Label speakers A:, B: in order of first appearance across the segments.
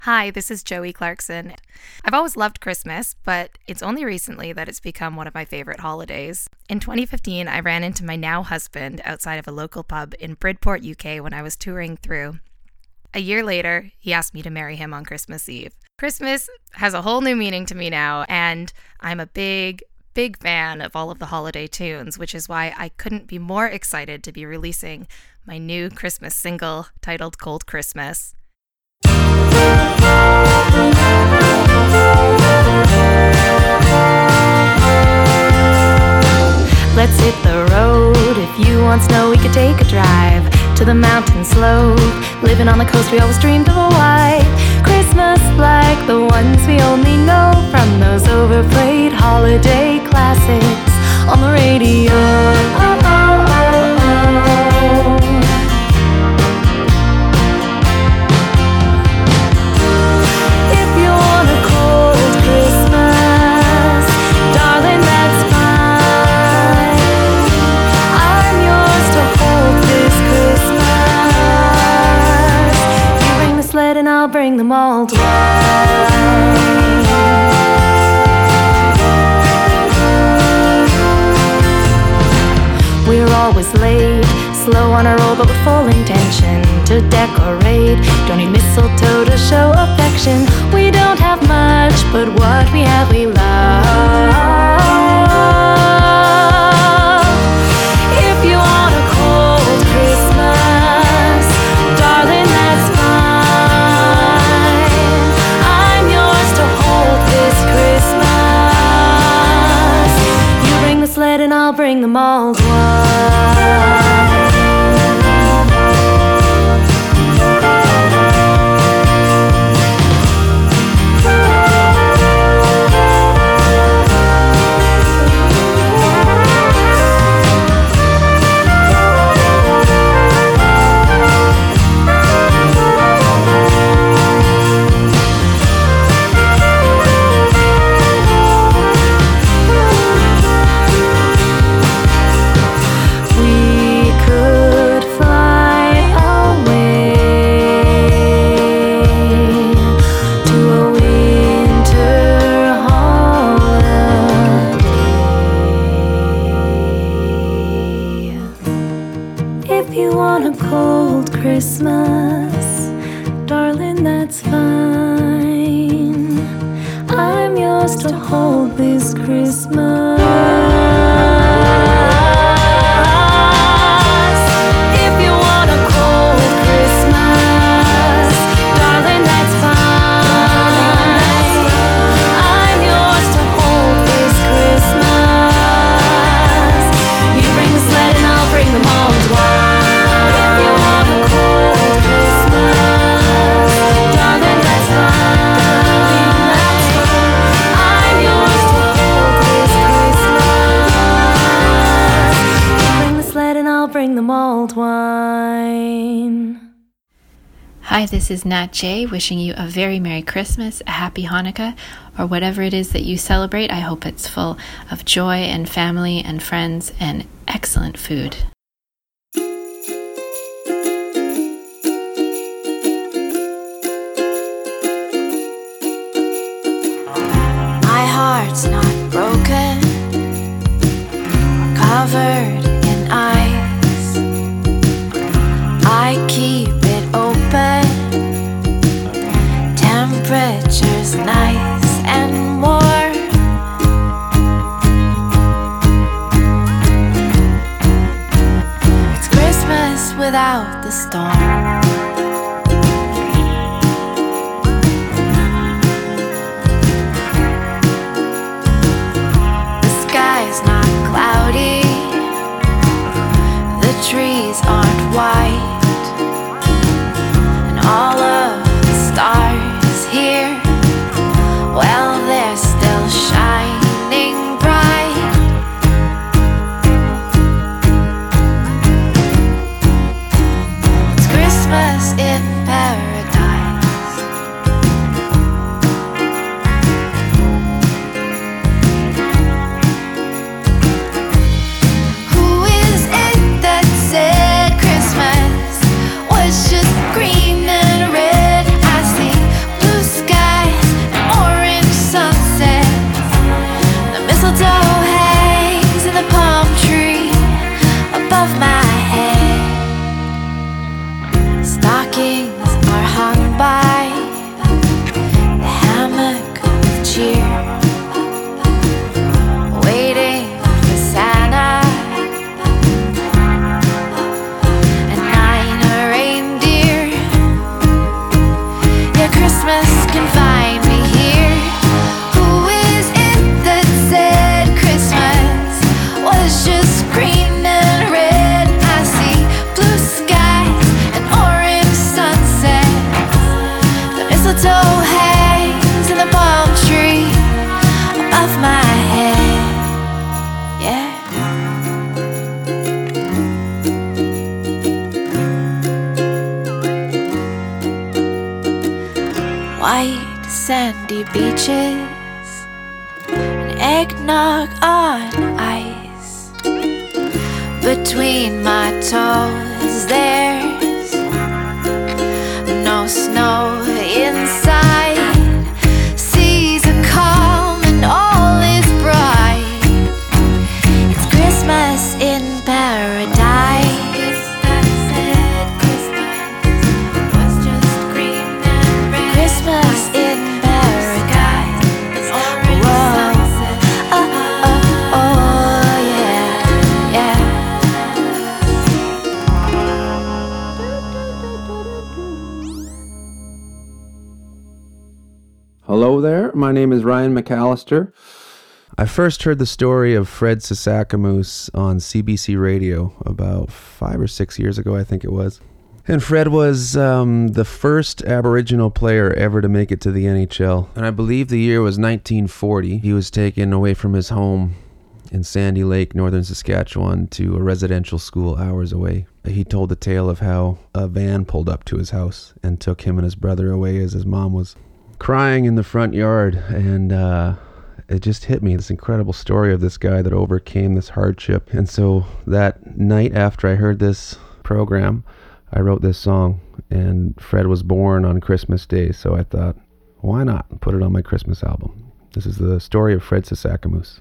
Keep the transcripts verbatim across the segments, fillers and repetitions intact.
A: Hi, this is Joey Clarkson. I've always loved Christmas, but it's only recently that it's become one of my favorite holidays. In twenty fifteen, I ran into my now husband outside of a local pub in Bridport, U K when I was touring through. A year later, he asked me to marry him on Christmas Eve. Christmas has a whole new meaning to me now, and I'm a big, big fan of all of the holiday tunes, which is why I couldn't be more excited to be releasing my new Christmas single titled Cold Christmas. Let's hit the road. If you want snow, we could take a drive to the mountain slope. Living on the coast, we always dreamed of a white Christmas like the ones we only know from those overplayed holiday classics on the radio. Oh, oh, oh, oh. And I'll bring them all to life. We're always late, slow on a roll, but with full intention to decorate. Don't need mistletoe to show affection. We don't have much, but what we have we love. If you want a cold Christmas, darling, that's and I'll bring them all to life. Christmas, darling, that's fine. I'm yours to hold this Christmas. If you want a cold Christmas, darling, that's fine. I'm yours to hold this Christmas. You bring the sled and I'll bring them all to life. Bring the mulled wine.
B: Hi, this is Nat J, wishing you a very Merry Christmas, a Happy Hanukkah, or whatever it is that you celebrate. I hope it's full of joy and family and friends and excellent food.
C: My heart's not broken, covered in ice. I keep it open, temperature's nice and warm. It's Christmas without the storm. The sky's not cloudy, the trees aren't white. All of the stars here, well, they're still shining bright. It's Christmas can find me here. Who is it that said Christmas was just green and red? I see blue skies and orange sunsets. The mistletoe hangs in the palm tree above my head. Yeah. White sandy beaches and eggnog on ice. Between my toes there's no snow inside. Seas are calm and all is bright. It's Christmas in paradise. Christmas in paradise. Whoa. Oh, oh, oh, yeah, yeah.
D: Hello there, my name is Ryan McAllister. I first heard the story of Fred Sasakamoose on C B C Radio about five or six years ago, I think it was. And Fred was um, the first Aboriginal player ever to make it to the N H L. And I believe the year was nineteen forty. He was taken away from his home in Sandy Lake, northern Saskatchewan, to a residential school hours away. He told the tale of how a van pulled up to his house and took him and his brother away as his mom was crying in the front yard. And uh, it just hit me, this incredible story of this guy that overcame this hardship. And so that night after I heard this program, I wrote this song, and Fred was born on Christmas Day, so I thought, why not put it on my Christmas album? This is the story of Fred Sasakamoose.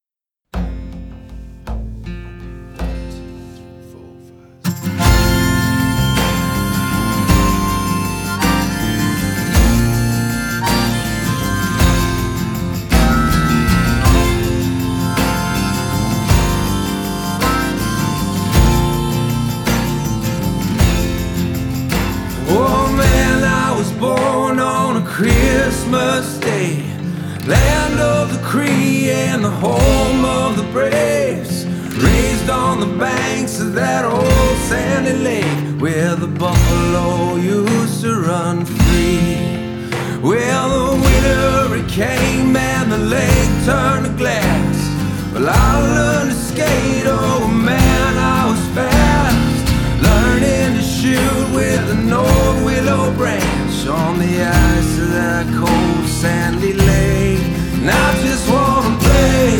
E: Christmas Day, land of the Cree and the home of the Braves, raised on the banks of that old sandy lake where the buffalo used to run free. Well, the winter it came and the lake turned to glass. Well, I learned to skate, oh man, I was fast, learning to shoot with an old willow branch on the ice of that cold sandy lake. And I just wanna play,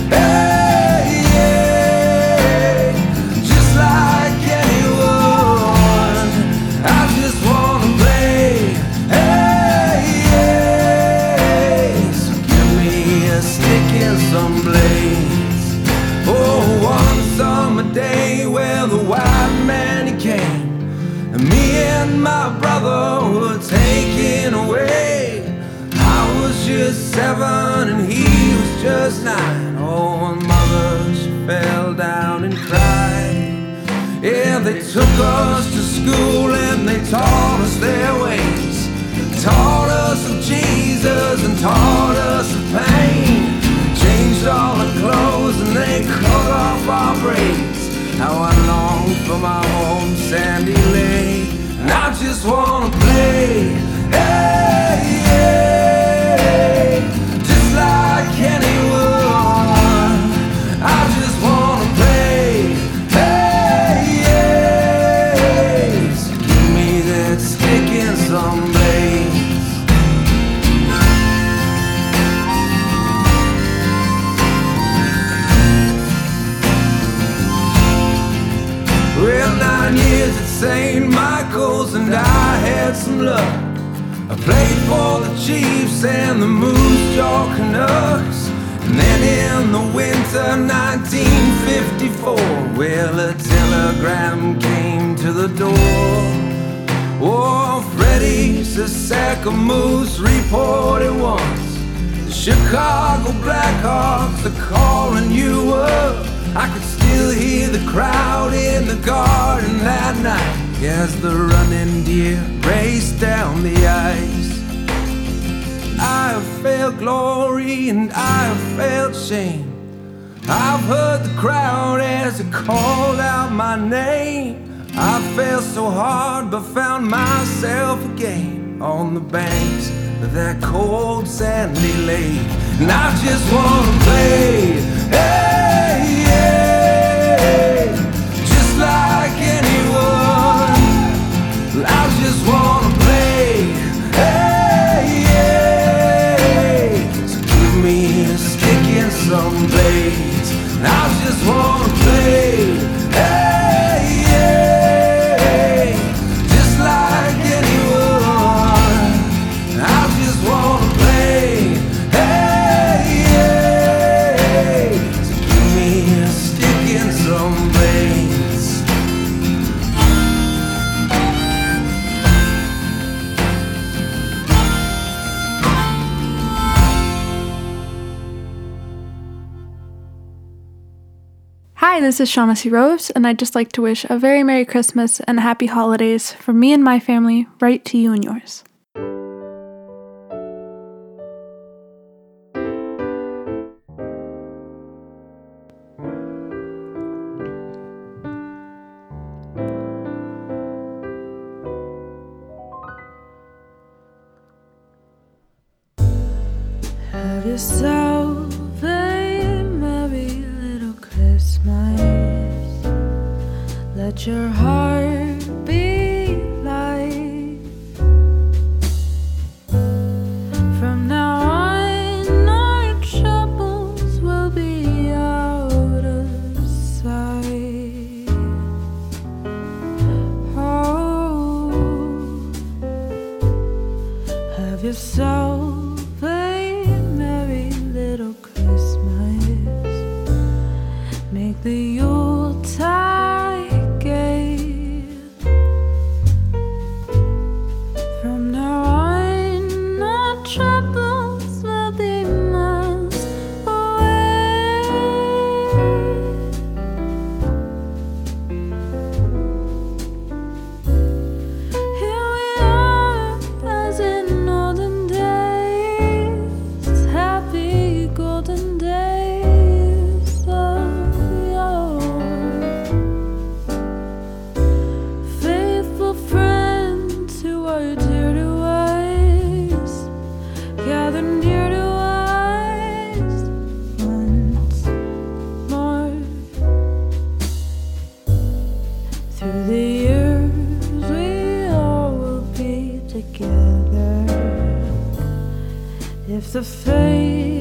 E: hey, yeah, just like anyone. I just wanna play, hey, yeah, so give me a stick and some blades. Oh, one summer day, well, the white man he came, and me and my brother were taken away. I was just seven and he was just nine. Oh, and mother, she fell down and cried. Yeah, they took us to school and they taught us their ways. They taught us of Jesus and taught us of pain. Changed all our clothes and they cut off our braids. How I long for my home sandy lake. And I just wanna play, hey, yeah, just like anyone. I just wanna play, hey, yeah, so give me that stick and some blades. Well, nine years at Saint Michael's and I had some luck. I played for the Chiefs and the Moose Jaw Canucks. And then in the winter nineteen fifty-four, well, a telegram came to the door. Oh, Freddie Sasakamoose reported once, the Chicago Blackhawks are calling you up. I could still hear the crowd in the garden that night as the running deer raced down the ice. felt glory and I have felt shame. I've heard the crowd as it called out my name. I fell so hard but found myself again on the banks of that cold sandy lake. And I just wanna play, hey, hey, just like anyone. I just wanna play, hey, hey, so give me a stick and some blades. And I just wanna play, hey, hey, just like anyone. I just wanna play, hey, hey, so give me a stick and some blades.
F: Hi, this is Shaughnessy Rose, and I'd just like to wish a very Merry Christmas and a Happy Holidays from me and my family right to you and yours.
C: Have yourself a merry little Christmas. Let your heart be light. From now on, our troubles will be out of sight. Oh, have yourself make the Yuletide gay. From now on, our troubles will be miles away. Here we are, as in olden days, happy golden days of faithful friends who are dear to us, gather near to us once more. Through the years we all will be together if the fate